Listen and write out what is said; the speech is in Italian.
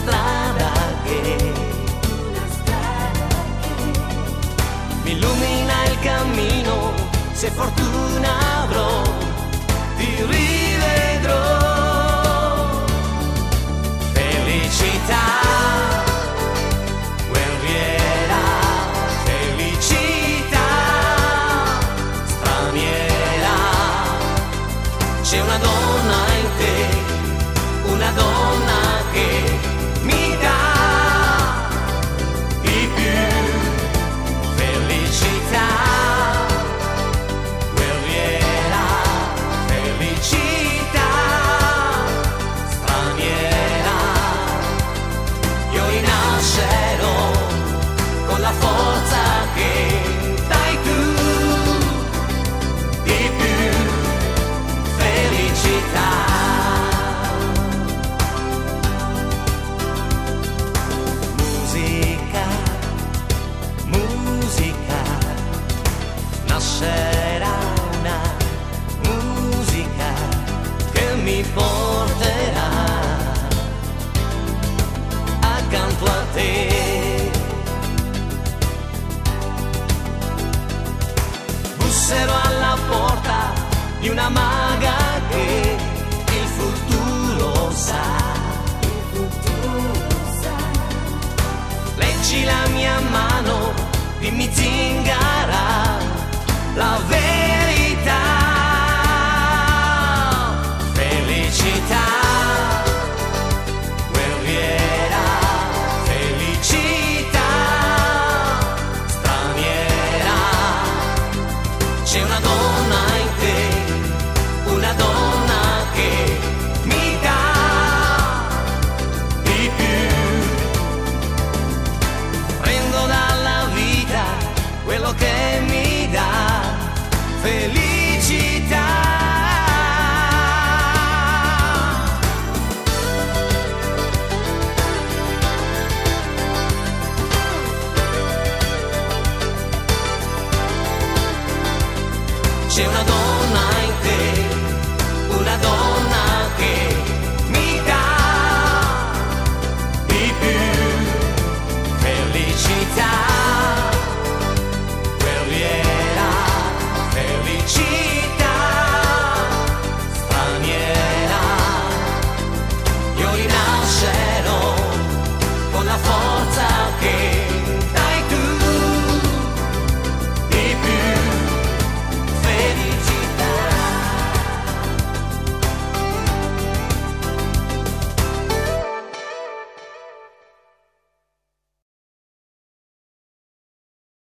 strada che mi illumina il cammino, se fortuna avrò ti rivedrò. Felicità, guerriera, felicità, straniera, c'è una donna in te, una donna che mi dà di più. Felicità, guerriera, felicità, straniera, io rinascerò con la forza che dai tu, di più. Felicità. Musica, nascerà una musica che mi porterà accanto a te. Busserò alla porta di una maga che il futuro sa. Leggi la mia mano, dimmi zingara la verità. Felicità, guerriera, felicità, straniera, c'è una donna in te, una donna che mi dà di più. Prendo dalla vita quello che mi dà felicità. C'è una donna